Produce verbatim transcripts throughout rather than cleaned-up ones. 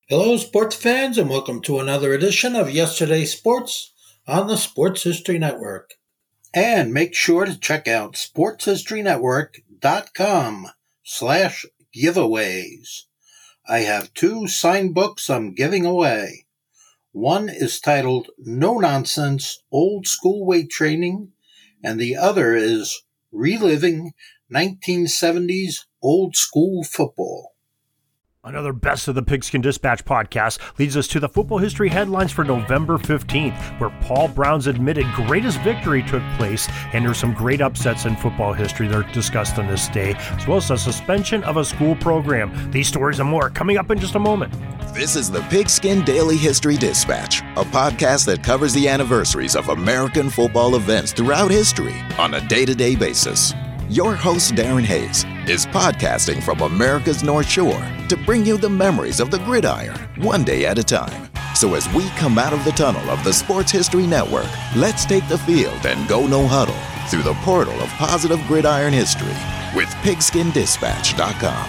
Hello, sports fans, and welcome to another edition of Yesterday's Sports on the Sports History Network. And make sure to check out sportshistorynetwork.com slash giveaways. I have two signed books I'm giving away. One is titled No Nonsense Old School Weight Training, and the other is Reliving nineteen seventies Old School Football. Another Best of the Pigskin Dispatch podcast leads us to the football history headlines for November fifteenth, where Paul Brown's admitted greatest victory took place, and there's some great upsets in football history that are discussed on this day, as well as the suspension of a school program. These stories and more coming up in just a moment. This is the Pigskin Daily History Dispatch, a podcast that covers the anniversaries of American football events throughout history on a day-to-day basis. Your host, Darren Hayes, is podcasting from America's North Shore to bring you the memories of the gridiron, one day at a time. So as we come out of the tunnel of the Sports History Network, let's take the field and go no huddle through the portal of positive gridiron history with pigskin dispatch dot com.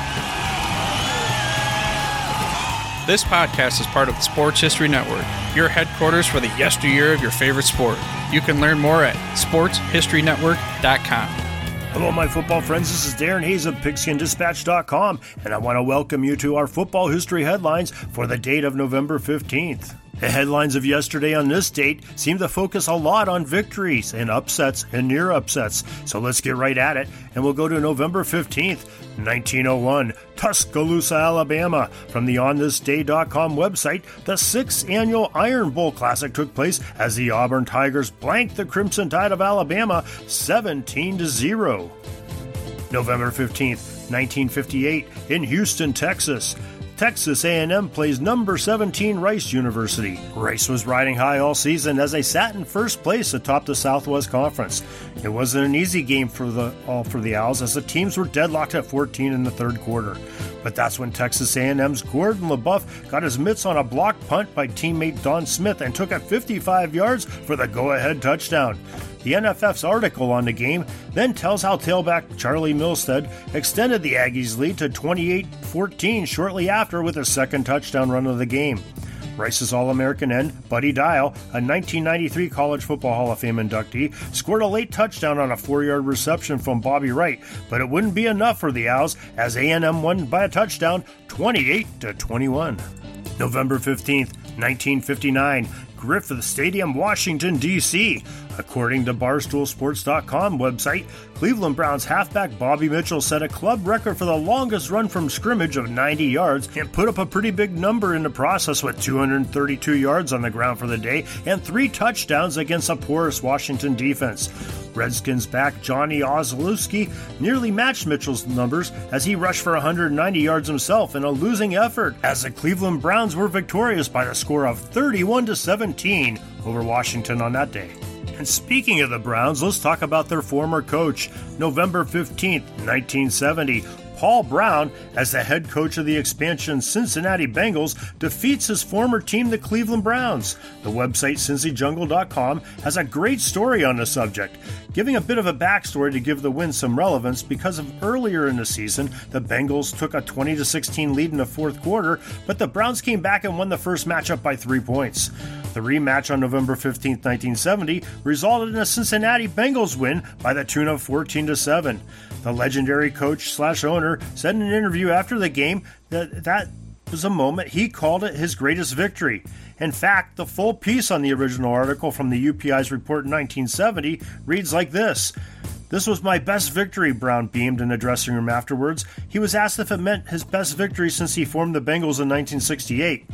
This podcast is part of the Sports History Network, your headquarters for the yesteryear of your favorite sport. You can learn more at sports history network dot com. Hello, my football friends. This is Darren Hayes of pigskin dispatch dot com, and I want to welcome you to our football history headlines for the date of November fifteenth. The headlines of yesterday on this date seem to focus a lot on victories and upsets and near upsets. So let's get right at it, and we'll go to November fifteenth, nineteen oh one, Tuscaloosa, Alabama. From the on this day dot com website, the sixth annual Iron Bowl Classic took place as the Auburn Tigers blanked the Crimson Tide of Alabama seventeen to zero. November fifteenth, nineteen fifty-eight, in Houston, Texas, Texas A and M plays number seventeen Rice University. Rice was riding high all season as they sat in first place atop the Southwest Conference. It wasn't an easy game for the all for the Owls as the teams were deadlocked at fourteen in the third quarter. But that's when Texas A and M's Gordon LeBuff got his mitts on a blocked punt by teammate Don Smith and took it fifty-five yards for the go-ahead touchdown. The N F F's article on the game then tells how tailback Charlie Milstead extended the Aggies' lead to twenty-eight fourteen shortly after with his second touchdown run of the game. Rice's All-American end, Buddy Dial, a nineteen ninety-three College Football Hall of Fame inductee, scored a late touchdown on a four-yard reception from Bobby Wright, but it wouldn't be enough for the Owls as A and M won by a touchdown, twenty-eight to twenty-one. November fifteenth, nineteen fifty-nine, Griffith Stadium, Washington, D C According to Barstool Sports dot com website, Cleveland Browns halfback Bobby Mitchell set a club record for the longest run from scrimmage of ninety yards and put up a pretty big number in the process with two hundred thirty-two yards on the ground for the day and three touchdowns against a porous Washington defense. Redskins back Johnny Ozlowski nearly matched Mitchell's numbers as he rushed for one hundred ninety yards himself in a losing effort as the Cleveland Browns were victorious by the score of thirty-one to seventeen over Washington on that day. And speaking of the Browns, let's talk about their former coach. November fifteenth, nineteen seventy, Paul Brown, as the head coach of the expansion Cincinnati Bengals, defeats his former team, the Cleveland Browns. The website cincy jungle dot com has a great story on the subject, giving a bit of a backstory to give the win some relevance because of earlier in the season, the Bengals took a twenty to sixteen lead in the fourth quarter, but the Browns came back and won the first matchup by three points. The rematch on November fifteenth, nineteen seventy resulted in a Cincinnati Bengals win by the tune of fourteen to seven. The legendary coach slash owner said in an interview after the game that that was a moment he called it his greatest victory. In fact, the full piece on the original article from the U P I's report in nineteen seventy reads like this. This was my best victory, Brown beamed in the dressing room afterwards. He was asked if it meant his best victory since he formed the Bengals in nineteen sixty-eight.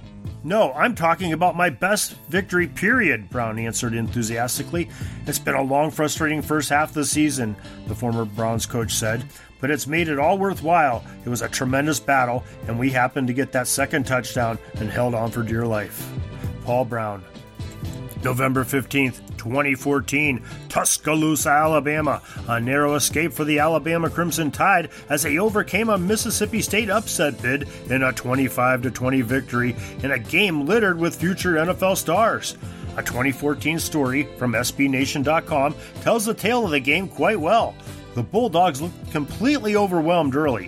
No, I'm talking about my best victory, period, Brown answered enthusiastically. It's been a long, frustrating first half of the season, the former Browns coach said, but it's made it all worthwhile. It was a tremendous battle, and we happened to get that second touchdown and held on for dear life. Paul Brown. November fifteenth, twenty fourteen, Tuscaloosa, Alabama. A narrow escape for the Alabama Crimson Tide as they overcame a Mississippi State upset bid in a twenty-five to twenty victory in a game littered with future N F L stars. A twenty fourteen story from S B Nation dot com tells the tale of the game quite well. The Bulldogs looked completely overwhelmed early.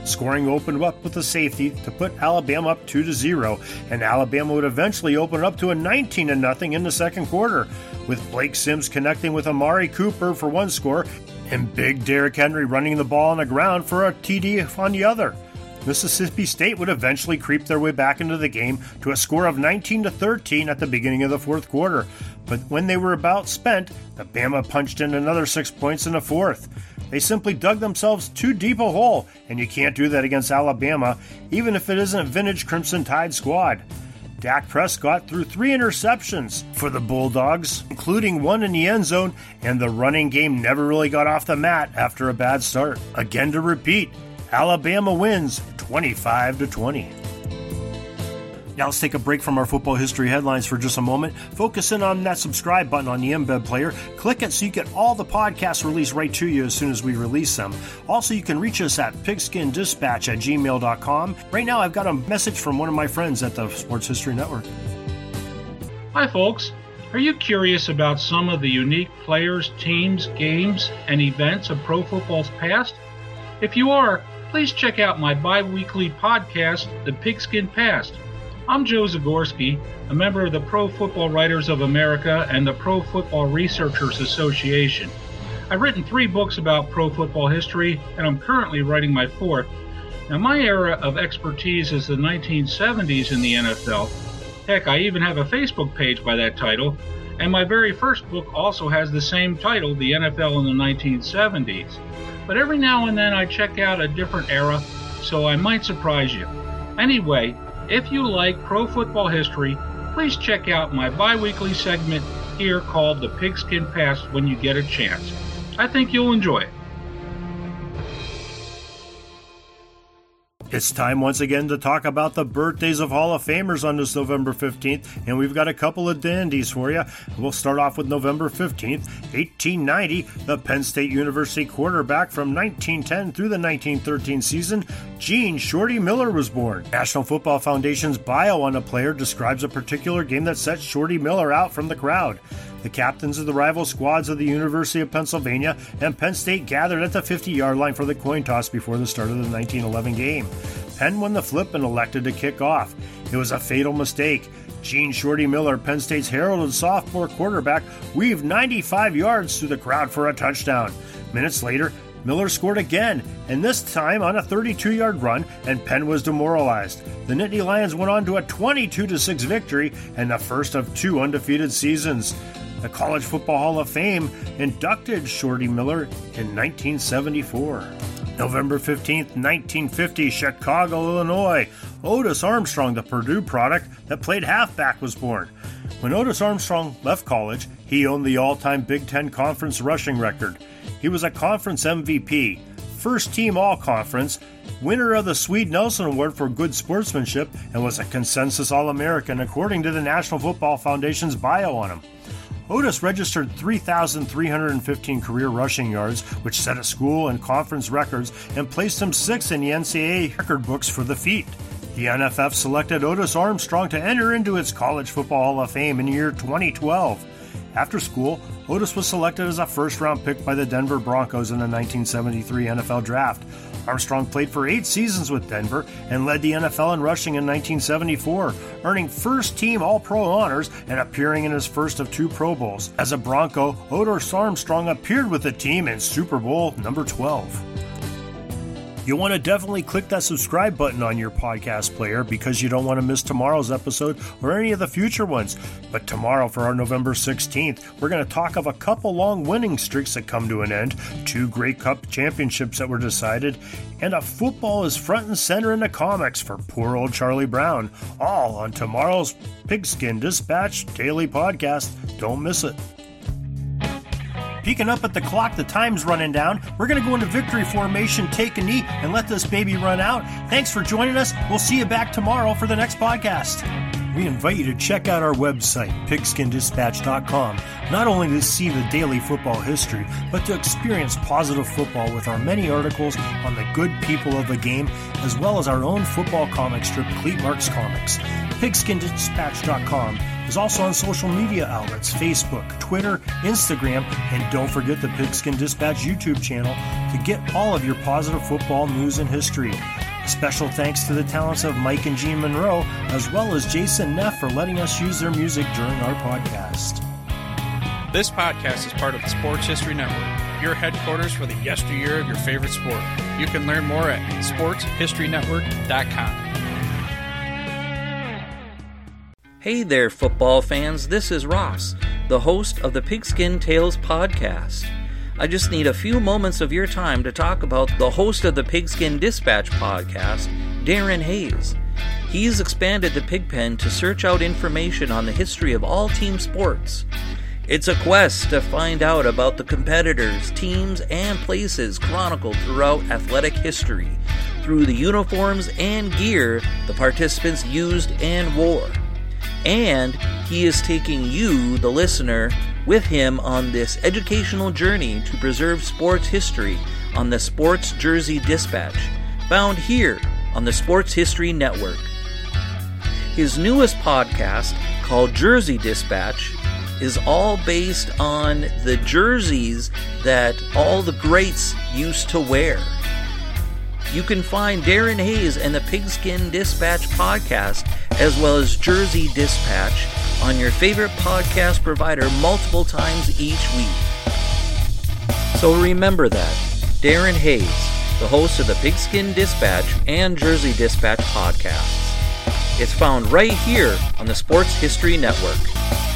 Scoring opened up with a safety to put Alabama up two to zero, and Alabama would eventually open up to a nineteen to nothing in the second quarter, with Blake Sims connecting with Amari Cooper for one score, and Big Derrick Henry running the ball on the ground for a T D on the other. Mississippi State would eventually creep their way back into the game to a score of nineteen to thirteen at the beginning of the fourth quarter, but when they were about spent, the Bama punched in another six points in the fourth. They simply dug themselves too deep a hole, and you can't do that against Alabama, even if it isn't a vintage Crimson Tide squad. Dak Prescott threw three interceptions for the Bulldogs, including one in the end zone, and the running game never really got off the mat after a bad start. Again to repeat, Alabama wins twenty-five to twenty. Now let's take a break from our football history headlines for just a moment. Focus in on that subscribe button on the Embed player. Click it so you get all the podcasts released right to you as soon as we release them. Also, you can reach us at pigskin dispatch at gmail dot com. Right now, I've got a message from one of my friends at the Sports History Network. Hi, folks. Are you curious about some of the unique players, teams, games, and events of pro football's past? If you are, please check out my bi-weekly podcast, The Pigskin Past. I'm Joe Zagorski, a member of the Pro Football Writers of America and the Pro Football Researchers Association. I've written three books about pro football history, and I'm currently writing my fourth. Now, my era of expertise is the nineteen seventies in the N F L. Heck, I even have a Facebook page by that title, and my very first book also has the same title, The N F L in the nineteen seventies. But every now and then I check out a different era, so I might surprise you. Anyway, if you like pro football history, please check out my bi-weekly segment here called The Pigskin Past when you get a chance. I think you'll enjoy it. It's time once again to talk about the birthdays of Hall of Famers on this November fifteenth, and we've got a couple of dandies for you. We'll start off with November fifteenth, eighteen ninety. The Penn State University quarterback from nineteen ten through the nineteen thirteen season, Gene Shorty Miller, was born. National Football Foundation's bio on a player describes a particular game that set Shorty Miller out from the crowd. The captains of the rival squads of the University of Pennsylvania and Penn State gathered at the fifty-yard line for the coin toss before the start of the nineteen eleven game. Penn won the flip and elected to kick off. It was a fatal mistake. Gene Shorty Miller, Penn State's heralded sophomore quarterback, weaved ninety-five yards through the crowd for a touchdown. Minutes later, Miller scored again, and this time on a thirty-two-yard run, and Penn was demoralized. The Nittany Lions went on to a twenty-two to six victory and the first of two undefeated seasons. The College Football Hall of Fame inducted Shorty Miller in nineteen seventy-four. November fifteenth, nineteen fifty, Chicago, Illinois. Otis Armstrong, the Purdue product that played halfback, was born. When Otis Armstrong left college, he owned the all-time Big Ten Conference rushing record. He was a conference M V P, first-team All-Conference, winner of the Swede Nelson Award for good sportsmanship, and was a consensus All-American according to the National Football Foundation's bio on him. Otis registered three thousand three hundred fifteen career rushing yards, which set a school and conference records and placed him sixth in the N C double A record books for the feat. The N F F selected Otis Armstrong to enter into its College Football Hall of Fame in the year twenty twelve. After school, Otis was selected as a first-round pick by the Denver Broncos in the nineteen seventy-three N F L Draft. Armstrong played for eight seasons with Denver and led the N F L in rushing in nineteen seventy-four, earning first-team All-Pro honors and appearing in his first of two Pro Bowls. As a Bronco, Otis Armstrong appeared with the team in Super Bowl number twelve. You'll want to definitely click that subscribe button on your podcast player because you don't want to miss tomorrow's episode or any of the future ones. But tomorrow, for our November sixteenth, we're going to talk of a couple long winning streaks that come to an end, two Grey Cup championships that were decided, and a football is front and center in the comics for poor old Charlie Brown, all on tomorrow's Pigskin Dispatch Daily Podcast. Don't miss it. Peeking up at the clock, the time's running down. We're going to go into victory formation, take a knee, and let this baby run out. Thanks for joining us. We'll see you back tomorrow for the next podcast. We invite you to check out our website, pigskin dispatch dot com, not only to see the daily football history, but to experience positive football with our many articles on the good people of the game, as well as our own football comic strip, Cleat Marks Comics. pigskin dispatch dot com is also on social media outlets, Facebook, Twitter, Instagram, and don't forget the Pigskin Dispatch YouTube channel to get all of your positive football news and history. Special thanks to the talents of Mike and Jean Monroe, as well as Jason Neff for letting us use their music during our podcast. This podcast is part of the Sports History Network, your headquarters for the yesteryear of your favorite sport. You can learn more at sports history network dot com. Hey there, football fans. This is Ross, the host of the Pigskin Tales podcast. I just need a few moments of your time to talk about the host of the Pigskin Dispatch podcast, Darren Hayes. He's expanded the Pigpen to search out information on the history of all team sports. It's a quest to find out about the competitors, teams, and places chronicled throughout athletic history through the uniforms and gear the participants used and wore. And he is taking you, the listener, with him on this educational journey to preserve sports history on the Sports Jersey Dispatch, found here on the Sports History Network. His newest podcast, called Jersey Dispatch, is all based on the jerseys that all the greats used to wear. You can find Darren Hayes and the Pigskin Dispatch podcast, as well as Jersey Dispatch, on your favorite podcast provider multiple times each week. So remember that, Darren Hayes, the host of the Pigskin Dispatch and Jersey Dispatch podcasts. It's found right here on the Sports History Network.